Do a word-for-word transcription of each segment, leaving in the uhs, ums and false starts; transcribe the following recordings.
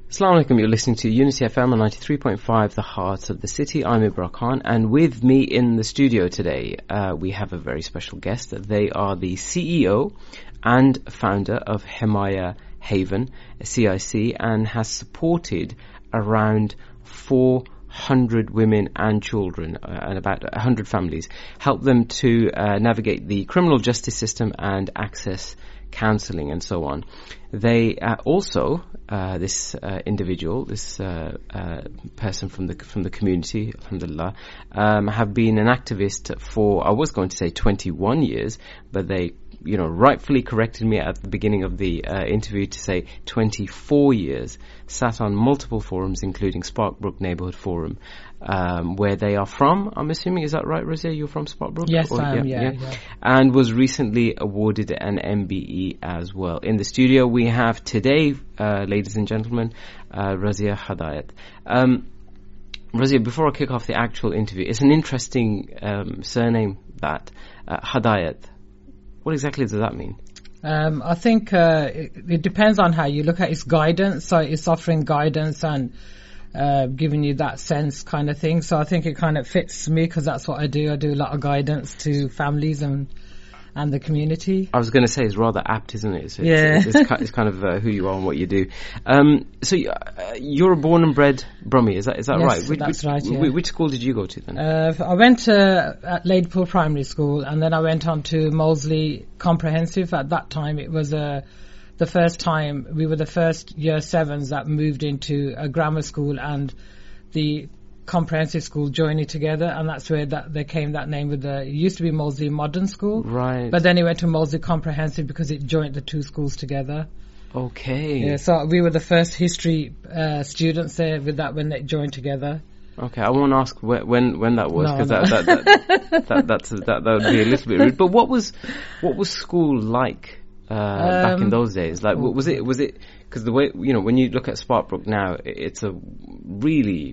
Assalamu alaikum, you're listening to Unity F M on ninety-three point five, the heart of the city. I'm Ibra Khan, and with me in the studio today, uh, we have a very special guest. They are the C E O and founder of Himaya Haven, C I C, and has supported around four hundred women and children uh, and about one hundred families, help them to uh, navigate the criminal justice system and access counselling and so on. They uh, also, uh, this uh, individual, this uh, uh, person from the from the community, alhamdulillah, um, have been an activist for, I was going to say twenty-one years, but they, you know, rightfully corrected me at the beginning of the uh, interview to say twenty-four years, sat on multiple forums, including Sparkbrook Neighbourhood Forum, um, where they are from, I'm assuming. Is that right, Razia? You're from Sparkbrook? Yes, or, I am, yeah, yeah, yeah. yeah. And was recently awarded an M B E as well. In the studio, we have today, uh, ladies and gentlemen, uh, Razia Hadayat. Um, Razia, before I kick off the actual interview, it's an interesting um, surname, that, uh, Hadayat. What exactly does that mean? Um, I think uh, it, it depends on how you look at its guidance. So it's offering guidance and uh, giving you that sense kind of thing. So I think it kind of fits me because that's what I do. I do a lot of guidance to families and and the community. I was going to say it's rather apt, isn't it? It's, yeah. It's, it's, it's kind of uh, who you are and what you do. Um, so you, uh, you're a born and bred Brummie, is that is that yes, right? Which, that's which, right, yeah. Which school did you go to then? Uh, I went uh, at Ladypool Primary School, and then I went on to Molesley Comprehensive. At that time, it was uh, the first time, we were the first year sevens that moved into a grammar school and the comprehensive school joining together, and that's where that they came that name with the, it used to be Molesley Modern School. Right. But then it went to Molesley Comprehensive because it joined the two schools together. Okay. Yeah, so we were the first history uh, students there with that when they joined together. Okay, I won't ask wh- when when that was, No, because no. that, that, that, that that's that that would be a little bit rude. But what was what was school like uh, um, back in those days? Like, was it was it because the way, you know, when you look at Sparkbrook now, it's a really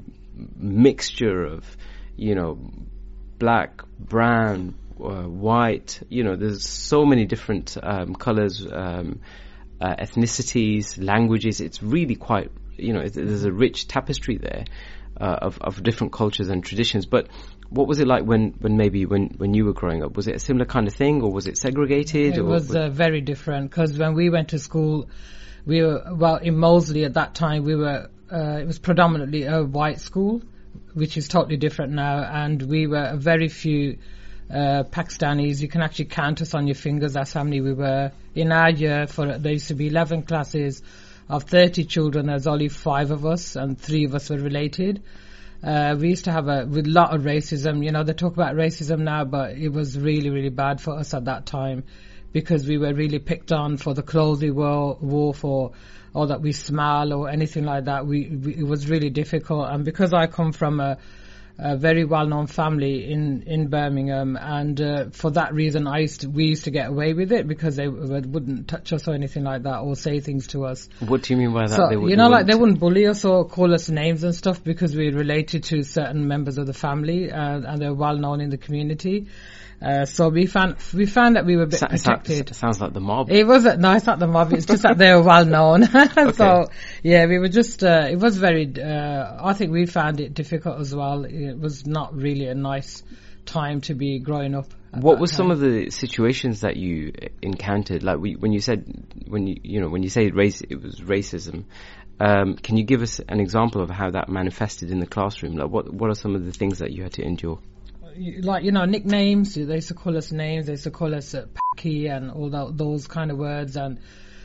mixture of, you know, black, brown, uh, white. You know, there's so many different um, colors, um, uh, ethnicities, languages. It's really quite, you know, it's, there's a rich tapestry there uh, of of different cultures and traditions. But what was it like when, when maybe when, when you were growing up? Was it a similar kind of thing, or was it segregated? It or was uh, very different, because when we went to school, we were, well, in Molesley at that time, we were, uh, it was predominantly a white school, which is totally different now, and we were a very few uh, Pakistanis. You can actually count us on your fingers, that's how many we were. In our year, for there used to be eleven classes of thirty children, there's only five of us, and three of us were related. Uh, we used to have a with lot of racism. You know, they talk about racism now, but it was really, really bad for us at that time, because we were really picked on for the clothes we wore, wore for, or that we smell or anything like that. We, we it was really difficult, and because I come from a, a very well-known family in in Birmingham, and uh, for that reason, I used to, we used to get away with it because they w- wouldn't touch us or anything like that, or say things to us. What do you mean by that? So, They would, you know, they like they wouldn't- wouldn't bully us or call us names and stuff because we're related to certain members of the family, uh, and they're well known in the community. Uh, so we found we found that we were a bit Sa- protected. sa- sounds like the mob. It wasn't, no, it's not the mob, it's just that they were well known. So, yeah, we were just, uh, it was very, uh, I think we found it difficult as well. It was not really a nice time to be growing up. What were some of the situations that you encountered? Like we, when you said, when you, you know, when you say race, it was racism. Um, can you give us an example of how that manifested in the classroom? Like what, what are some of the things that you had to endure? Like, you know, nicknames, they used to call us names, they used to call us uh, Packy and all that, those kind of words, and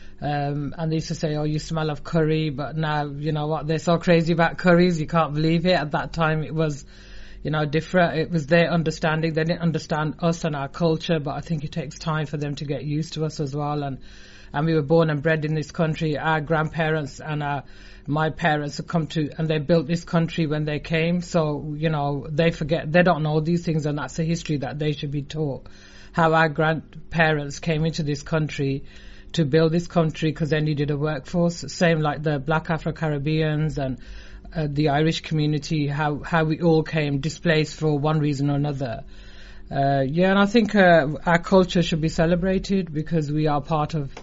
um, and they used to say, oh, you smell of curry, but now, you know what, they're so crazy about curries, you can't believe it. At that time, it was, you know, different. It was their understanding. They didn't understand us and our culture, but I think it takes time for them to get used to us as well. And and we were born and bred in this country. Our grandparents and our my parents have come to, and they built this country when they came. So, you know, they forget, they don't know these things, and that's a history that they should be taught. How our grandparents came into this country to build this country because they needed a workforce. Same like the Black Afro-Caribbeans and uh, the Irish community, how, how we all came displaced for one reason or another. Uh, yeah, and I think uh, our culture should be celebrated because we are part of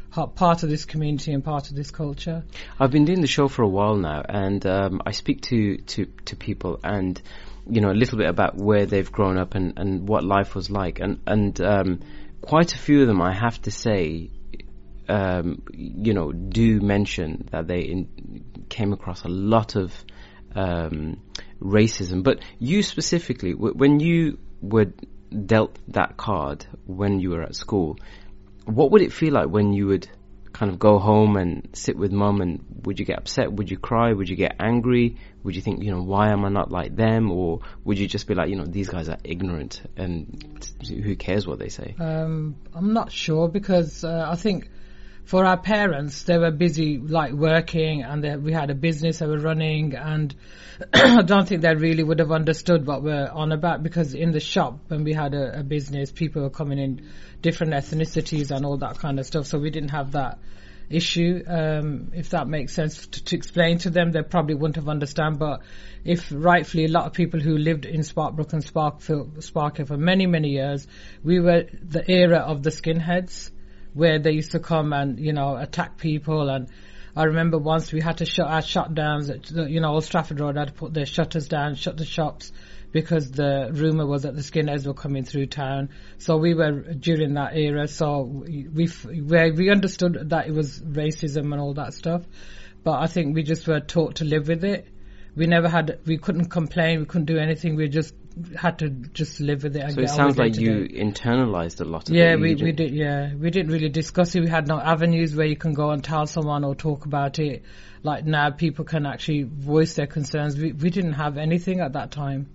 ha- part of this community and part of this culture. I've been doing the show for a while now, and um, I speak to, to, to people and, you know, a little bit about where they've grown up and, and what life was like. And, and um, quite a few of them, I have to say, um, you know, do mention that they in, came across a lot of um, racism. But you specifically, w- when you were dealt that card when you were at school, what would it feel like when you would kind of go home and sit with mum, and would you get upset? Would you cry? Would you get angry? Would you think, you know, why am I not like them? Or would you just be like, you know, these guys are ignorant and who cares what they say? Um, I'm not sure, because uh, I think for our parents, they were busy like working, and they, we had a business they were running, and I don't think they really would have understood what we're on about, because in the shop when we had a, a business, people were coming in different ethnicities and all that kind of stuff, so we didn't have that issue. Um, if that makes sense to, to explain to them, they probably wouldn't have understand. But if rightfully, a lot of people who lived in Sparkbrook and Sparkfield, Sparkhill for many, many years, we were the era of the skinheads, where they used to come and, you know, attack people. And I remember once we had to shut our shut downs at, you know, Old Stratford Road, had to put their shutters down, shut the shops, because the rumour was that the skinheads were coming through town. So we were during that era, so we we, we understood that it was racism and all that stuff, but I think we just were taught to live with it. We never had, we couldn't complain, we couldn't do anything, we just had to just live with it. And so get it sounds like you today. internalized a lot of yeah, it. Yeah, we, we did, yeah. We didn't really discuss it. We had no avenues where you can go and tell someone or talk about it. Like now people can actually voice their concerns. We, we didn't have anything at that time.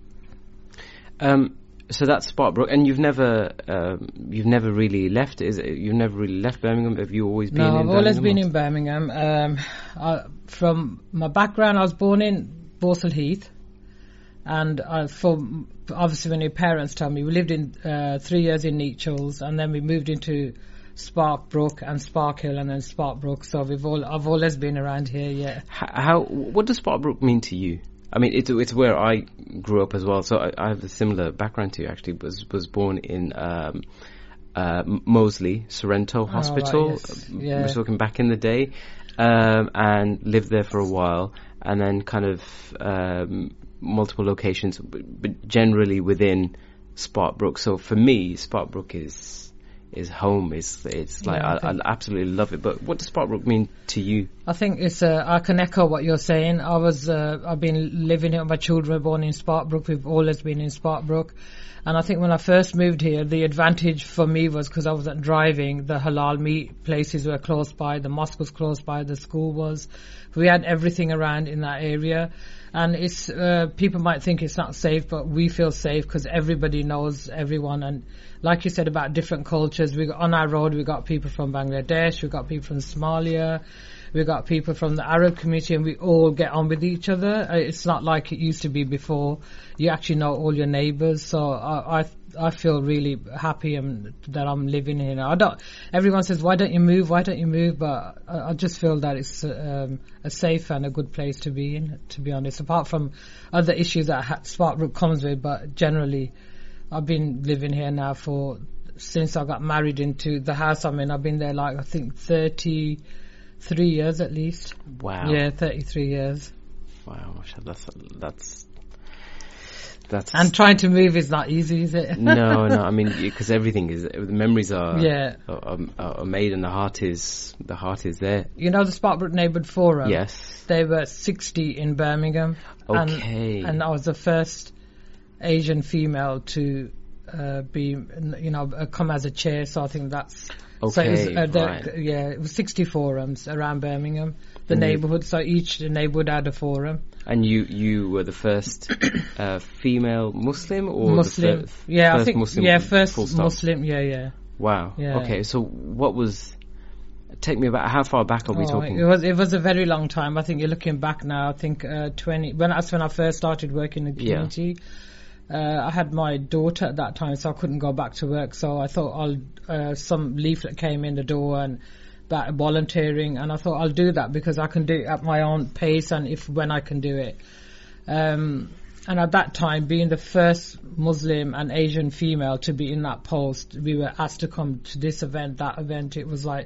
Um, so that's Sparkbrook, and you've never, um, you've never really left. Is it, you've never really left Birmingham? Have you always been? No, in I've Birmingham? always been in Birmingham. Um, I, from my background, I was born in Borsall Heath, and I, for obviously when your parents tell me, we lived in uh, three years in Nechells, and then we moved into Sparkbrook and Sparkhill, and then Sparkbrook. So we've all, I've always been around here. Yeah. How? What does Sparkbrook mean to you? I mean, it's it's where I grew up as well, so I, I have a similar background to you. Actually, was was born in um, uh, Moseley Sorrento Hospital. Oh, right, yes. Yeah. We're talking back in the day, um, and lived there for a while, and then kind of um, multiple locations, but generally within Sparkbrook. So for me, Sparkbrook is is home. It's it's like yeah, I, I, I absolutely love it. But what does Sparkbrook mean to you? I think it's. Uh, I can echo what you're saying. I was. Uh, I've been living here. My children were born in Sparkbrook. We've always been in Sparkbrook, and I think when I first moved here, the advantage for me was because I wasn't driving. The halal meat places were close by. The mosque was close by. The school was. We had everything around in that area. And it's uh, people might think it's not safe, but we feel safe because everybody knows everyone. And like you said about different cultures, we got, on our road we got people from Bangladesh, we got people from Somalia, we got people from the Arab community, and we all get on with each other. Uh, it's not like it used to be before. You actually know all your neighbours. So I, I I feel really happy and that I'm living here now. I don't. Everyone says, "Why don't you move? Why don't you move?" But I, I just feel that it's um, a safe and a good place to be in. To be honest, apart from other issues that ha- Sparkbrook comes with, but generally, I've been living here now for since I got married into the house I'm in. I've been there like I think thirty-three years at least. Wow. Yeah, thirty-three years. Wow, that's that's. That's and trying to move is not easy, is it? no, no. I mean, because everything is, the memories are, yeah. are, are, are made, and the heart is, the heart is there. You know the Sparkbrook Neighbourhood Forum? Yes. They were sixty in Birmingham. Okay. And, and I was the first Asian female to uh, be, you know, uh, come as a chair. So I think that's. Okay. So it was, uh, the, right. Yeah, it was sixty forums around Birmingham, the mm. neighbourhood. So each neighbourhood had a forum. And you, you were the first uh, female Muslim, or Muslim? The fir- yeah, first I think Muslim yeah, first full stop? Muslim. Yeah, yeah. Wow. Yeah. Okay, so what was? Take me about how far back are we oh, talking? It was it was a very long time. I think you're looking back now. I think uh, twenty. When that's when I first started working in the community. Yeah. Uh, I had my daughter at that time, so I couldn't go back to work. So I thought I'll uh, some leaflet came in the door and. About volunteering, and I thought I'll do that because I can do it at my own pace and if when I can do it. Um, and at that time, being the first Muslim and Asian female to be in that post, we were asked to come to this event, that event. It was like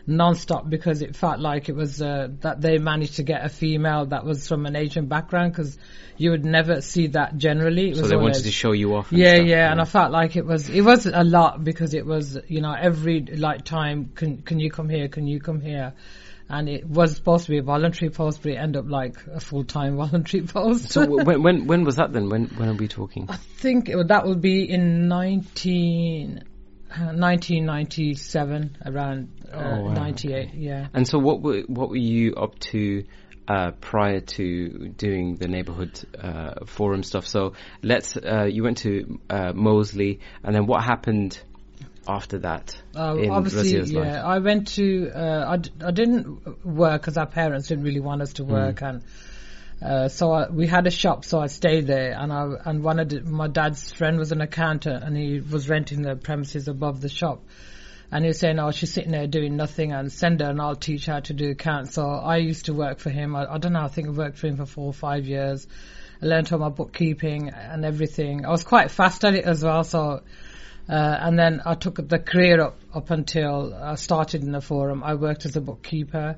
non-stop, because it felt like it was uh, that they managed to get a female that was from an Asian background, because you would never see that generally. It so was they always, wanted to show you off. And yeah, stuff, yeah, yeah, and I felt like it was it was a lot, because it was, you know, every like time, can can you come here? Can you come here? And it was supposed to be a voluntary post, but it ended up like a full-time voluntary post. So when when when was that then? When when are we talking? I think it, that would be in nineteen, uh, nineteen ninety-seven, around uh, Oh, wow, ninety-eight. okay. Yeah. And so what were what were you up to uh, prior to doing the neighborhood uh, forum stuff? So let's uh, you went to uh, Moseley, and then what happened after that? Uh, in obviously, Razia's yeah. life? I went to. Uh, I, d- I didn't work because our parents didn't really want us to work, Mm. and uh, so I, we had a shop. So I stayed there, and I and one of the, my dad's friend was an accountant, and he was renting the premises above the shop. And he was saying, "Oh, she's sitting there doing nothing, and send her, and I'll teach her how to do accounts." So I used to work for him. I, I don't know. I think I worked for him for four or five years. I learned all my bookkeeping and everything. I was quite fast at it as well. So. Uh, and then I took the career up, up until I started in the forum. I worked as a bookkeeper.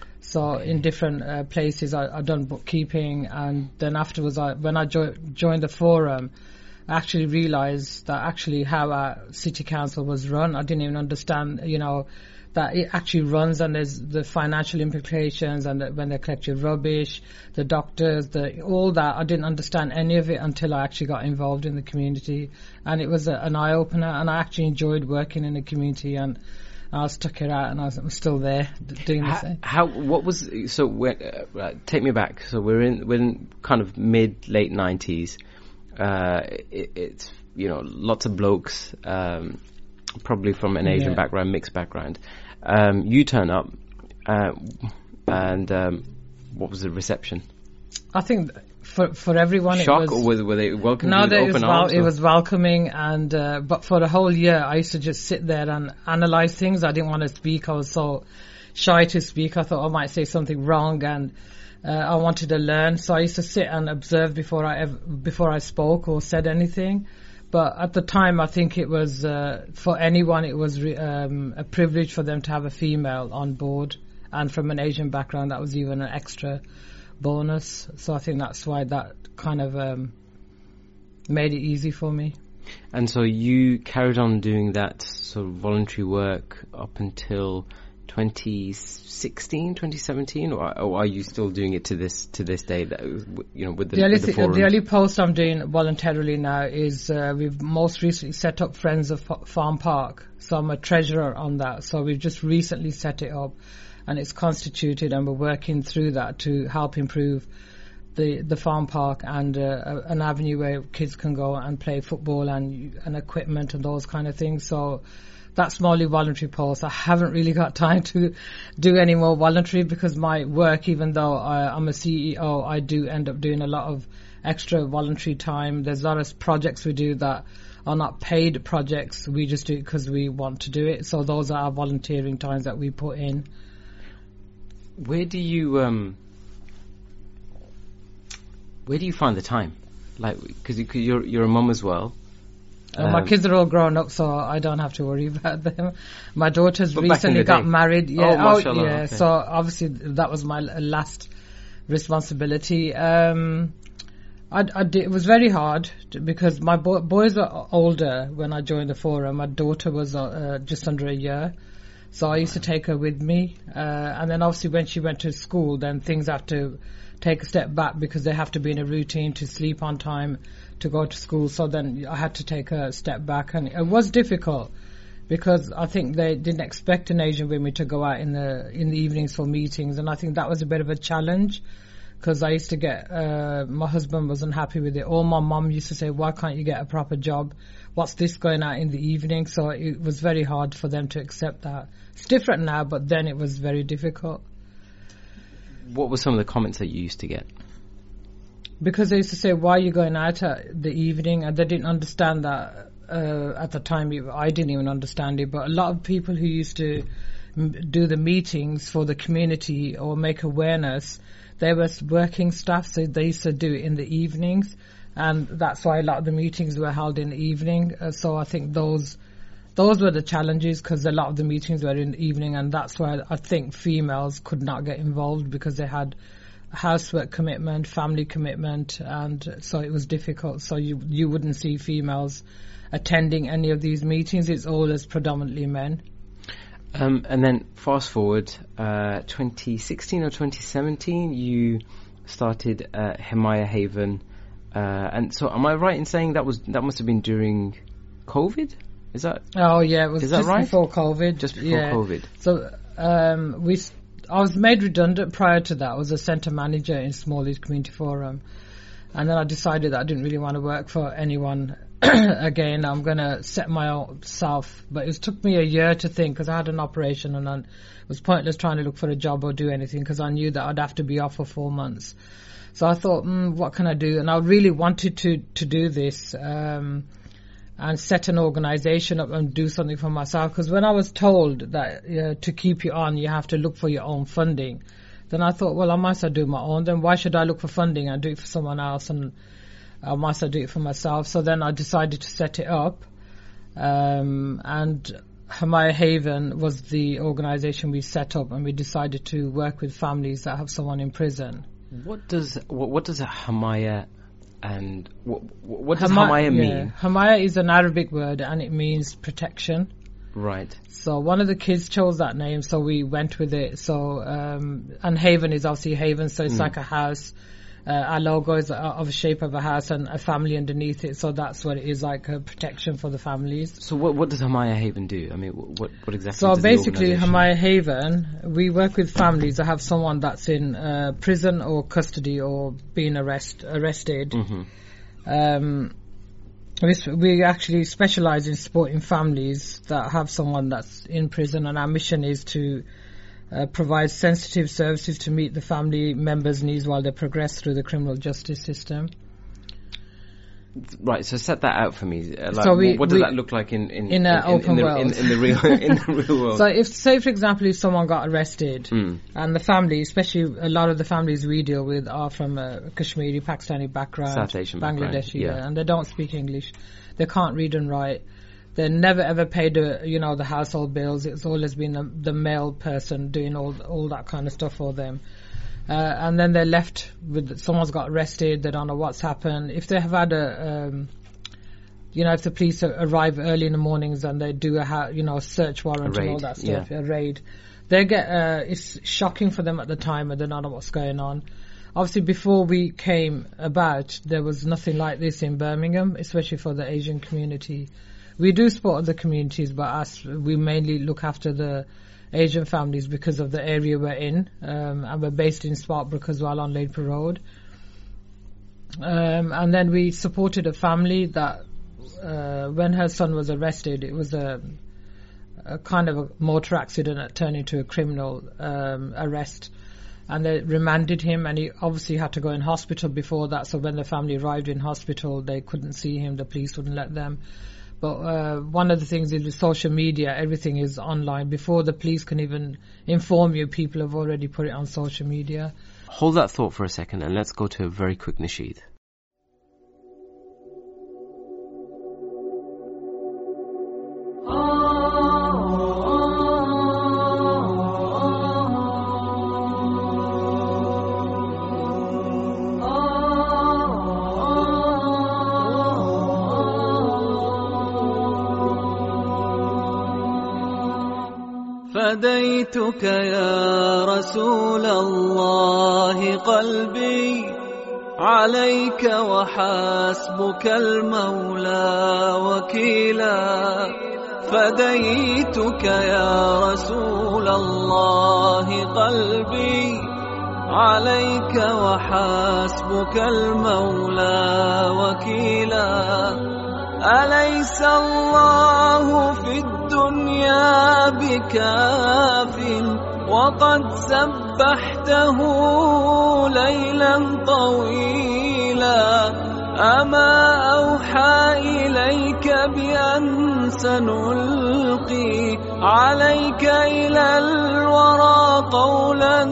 So Okay. in different uh, places I, I done bookkeeping, and then afterwards I, when I jo- joined the forum, I actually realised that actually how our city council was run. I didn't even understand, you know, that it actually runs, and there's the financial implications, and the, when they collect your rubbish, the doctors, the all that. I didn't understand any of it until I actually got involved in the community, and it was a, an eye opener. And I actually enjoyed working in the community, and I stuck it out, and I was, I'm still there d- doing the How, same. how what was so? When, uh, uh, take me back. So we're in we're in kind of mid late nineties. Uh, it, it's you know lots of blokes. Um, probably from an Asian Yeah. background, mixed background. Um, you turn up, uh, and um, what was the reception? I think for for everyone Shock, it was. or were, were they welcoming No, you with that it was open wel- arms? it or- was welcoming, and uh, but for the whole year, I used to just sit there and analyze things. I didn't want to speak. I was so shy to speak. I thought I might say something wrong, and uh, I wanted to learn. So I used to sit and observe before I ev- before I spoke or said anything. But at the time, I think it was uh, for anyone, it was re- um, a privilege for them to have a female on board, and from an Asian background, that was even an extra bonus. So I think that's why that kind of um, made it easy for me. And so you carried on doing that sort of voluntary work up until twenty sixteen, twenty seventeen, or, or are you still doing it to this to this day? That you know, with the, The only, with the thi- forums? the only post I'm doing voluntarily now is uh, we've most recently set up Friends of Fa- Farm Park. So I'm a treasurer on that. So we've just recently set it up, and it's constituted, and we're working through that to help improve the the farm park and uh, a- an avenue where kids can go and play football and and equipment and those kind of things. So that's my only voluntary post. I haven't really got time to do any more voluntary, because my work, even though I, I'm a C E O, I do end up doing a lot of extra voluntary time. There's a lot of projects we do that are not paid projects. We just do it because we want to do it. So those are our volunteering times that we put in. Where do you um? Where do you find the time? Like, because you, you're you're a mum as well. Uh, my Um, kids are all grown up, so I don't have to worry about them. My daughter's But back in recently the got day. married. Oh, Yeah, mashallah, yeah. okay. So obviously that was my l- last responsibility. Um, I, I did, it was very hard to, because my bo- boys were older when I joined the forum. My daughter was uh, uh, just under a year, so I used to take her with me. Uh, and then obviously when she went to school, then things had to take a step back because they have to be in a routine to sleep on time, to go to school. So then I had to take a step back, and it was difficult because I think they didn't expect an Asian women to go out in the in the evenings for meetings, and I think that was a bit of a challenge because I used to get uh, my husband wasn't happy with it, or my mum used to say, "Why can't you get a proper job? What's this going out in the evening?" So it was very hard for them to accept that. It's different now, but then it was very difficult. What were some of the comments that you used to get? Because they used to say, "Why are you going out at the evening?" And they didn't understand that uh, at the time. I didn't even understand it. But a lot of people who used to m- do the meetings for the community or make awareness, they were working staff, so they used to do it in the evenings. And that's why a lot of the meetings were held in the evening. Uh, so I think those those were the challenges, because a lot of the meetings were in the evening, and that's why I think females could not get involved, because they had housework commitment, family commitment, and so it was difficult. So you you wouldn't see females attending any of these meetings. It's always predominantly men. Um, and then fast forward, uh, twenty sixteen or twenty seventeen, you started uh, Himaya Haven, uh, and so am I right in saying that was that must have been during COVID? Is that? Oh yeah, it was is just that right? before COVID. Just before yeah. COVID. So um, we, I was made redundant prior to that. I was a centre manager in Small East Community Forum, and then I decided that I didn't really want to work for anyone again. I'm going to set my own self. But it took me a year to think, because I had an operation and I, it was pointless trying to look for a job or do anything, because I knew that I'd have to be off for four months. So I thought, mm, what can I do? And I really wanted to, to do this um, and set an organisation up and do something for myself. Because when I was told that uh, to keep you on, you have to look for your own funding, then I thought, well, I might as well do my own. Then why should I look for funding and do it for someone else? And I might as well do it for myself. So then I decided to set it up. Um, and Himaya Haven was the organisation we set up, and we decided to work with families that have someone in prison. What does what, what does a Himaya and what, what does Himaya, Himaya mean? Yeah. Himaya is an Arabic word, and it means protection. Right. So one of the kids chose that name, so we went with it. So um, and Haven is obviously Haven, so it's mm. like a house. Uh, our logo is of the shape of a house and a family underneath it, so that's what it is, like a protection for the families. So what what does Himaya Haven do? I mean, what what exactly so does basically the Himaya Haven, we work with families that have someone that's in uh, prison or custody or being arrest, arrested. Mm-hmm. Um, we, we actually specialise in supporting families that have someone that's in prison, and our mission is to Uh, provide sensitive services to meet the family members' needs while they progress through the criminal justice system. Right, so set that out for me. Uh, like, so we, what does we, that look like in in, in an in, open in, the, world? In, in the real in the real world. So, if say for example, if someone got arrested, mm. and the family, especially a lot of the families we deal with, are from a Kashmiri, Pakistani background, South Asian Bangladeshi, background, yeah. and they don't speak English, they can't read and write. They never ever paid, a, you know, the household bills. It's always been the, the male person doing all all that kind of stuff for them. Uh, and then they're left with, someone's got arrested, they don't know what's happened. If they have had a, um, you know, if the police arrive early in the mornings and they do a, ha- you know, a search warrant and all that stuff, yeah. a raid, they get, uh, it's shocking for them at the time and they don't know what's going on. Obviously, before we came about, there was nothing like this in Birmingham, especially for the Asian community. We do support other communities, but us, we mainly look after the Asian families because of the area we're in, um, and we're based in Sparkbrook as well on Laidpur Road. Um, and then we supported a family that, uh, when her son was arrested, it was a, a kind of a motor accident that turned into a criminal um, arrest. And they remanded him, and he obviously had to go in hospital before that. So when the family arrived in hospital, they couldn't see him. The police wouldn't let them. But uh, one of the things is with social media, everything is online. Before the police can even inform you, people have already put it on social media. Hold that thought for a second and let's go to a very quick nasheed. فديتك يا رسول الله قلبي عليك وحسبك المولى وكيلا فديتك يا رسول الله قلبي عليك وحسبك المولى وكيلا أليس الله في الدنيا بكاف وقد سبحته ليلا طويلا أما أوحى إليك بأن سنلقي عليك إلى الورى قولا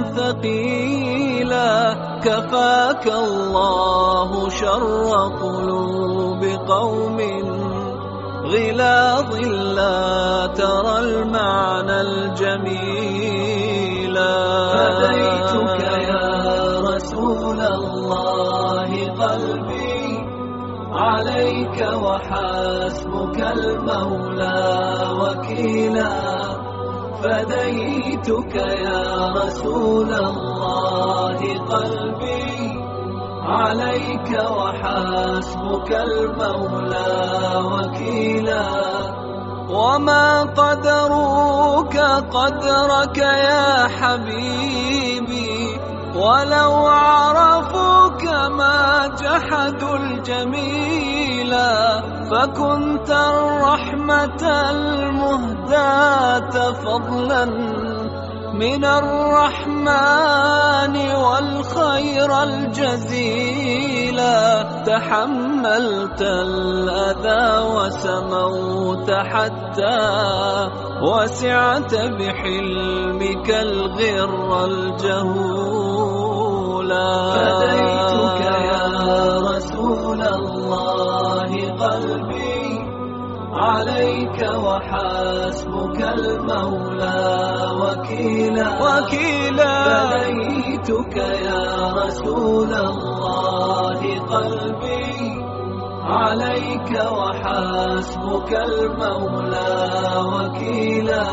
ثقيلا كفاك الله شر قلوب قوم غلاظ لا ترى المعنى الجميل. فديتك يا رسول الله قلبي عليك وحسبك المولى وكيلا. فديتك يا رسول الله قلبي عليك وحسبك المولى وكيلا. وما قدروك قدرك يا حبيبي، ولو عرفوك ما جحدوا الجميلا. فكنت الرحمة المهداة فضلا من الرحمن والخير الجزيلا. تحملت الأذى وسموت حتى وسعت بحلمك الغر الجهولا. فديتك يا رسول الله قلبي عليك وحسبك المولى وكيلا. وكيلا. فديتك يا رسول الله قلبي عليك وحسبك المولى وكيلا.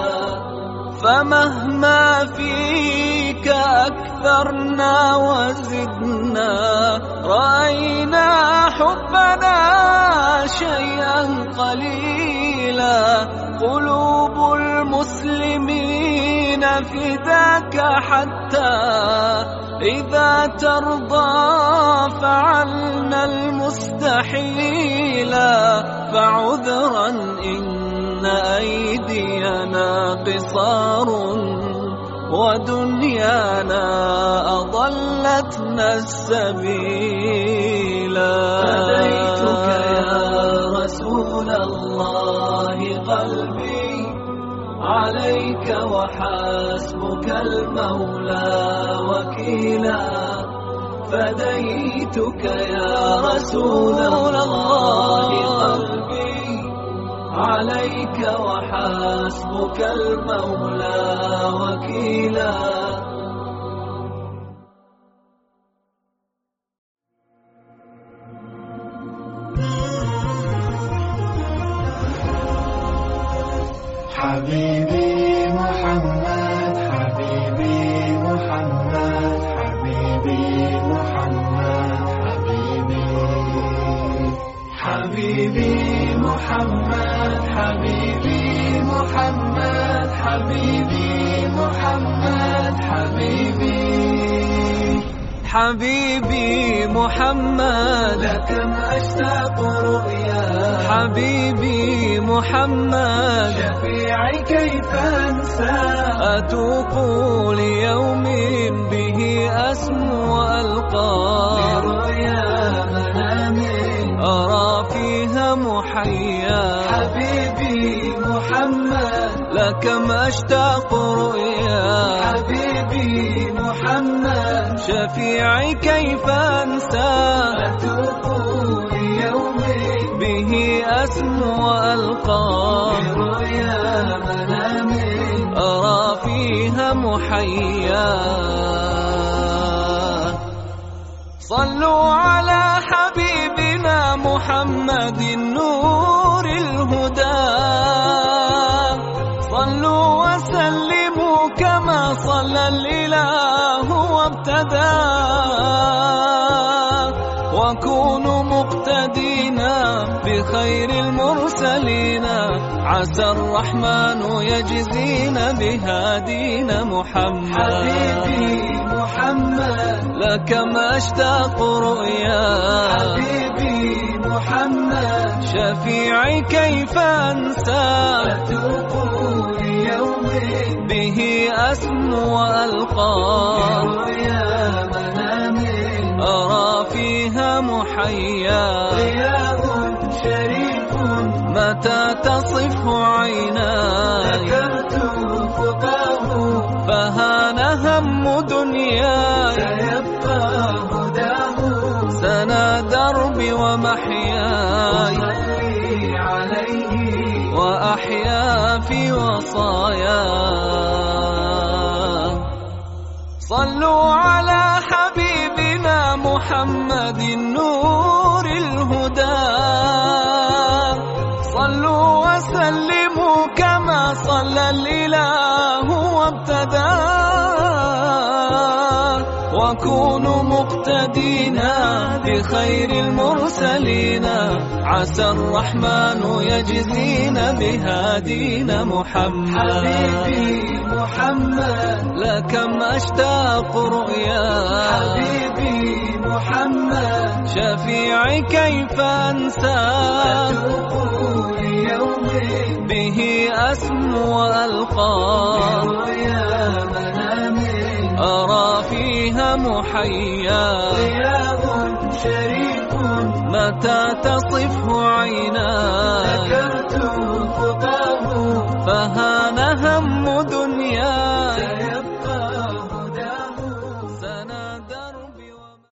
فمهما فيك أكثرنا وزدنا رأينا حبنا شيئا قليلا. قلوب المسلمين فداك حتى إذا ترضى فعلنا المستحيلا. فعذرا إن أيدينا قصار ودنيانا أضلتنا السبيلا. فديتك يا رسول الله قلبي عليك وحسبك المولى وكيلا. فديتك يا رسول الله قلبي عليك وحسبك المولى وكيلا. حبيبي محمد حبيبي محمد حبيبي محمد حبيبي حبيبي محمد حبيبي محمد حبيبي محمد حبيبي حبيبي محمد لكم أشتاق رؤيا. حبيبي محمد شفيعي كيف أنسى. أتوق ليوم به أسمو وألقى برؤيا منام أرى فيها محيا. حبيبي محمد لكم أشتاق رؤيا. حبيبي محمد شفيعي كيف أنسى. أتوق ليوم به أسمو وألقى برؤيا منام أرى فيها محيا. صلوا على حبيبنا محمد نور الهدى. صلوا وسلموا كما صلى الإله وابتدى. وكونوا مقتدينا بخير المرسلين. عسى الرحمن يجزينا بهادينا محمد. حبيبي محمد لكم أشتاق رؤيا. حبيبي محمد شفيعي كيف أنسى. أتوق ليوم به أسمو وألقى برؤيا منام أرى فيها محيا. ضياء شريف متى تصف عيناي ذكرت خطاه فهان هم دنياي. سيبقى هداه سنا دربي ومحياي. صلي عليه وصاياه. صلوا على حبيبنا محمد نور الهدى، صلوا وسلموا كما صلى الإله وابتدى، وكونوا مقتدينا بخير المرسلين، عسى الرحمن يجزينا بهادينا محمد. حبيبي محمد لكم أشتاق رؤيا، حبيبي محمد شفيعي كيف أنساه، أتوب ليوم به أسمو وألقاه، رؤيا منامي أرى فيها محيا، ضياء شريف متى تصفه عيناي، ذكرت خطاه فها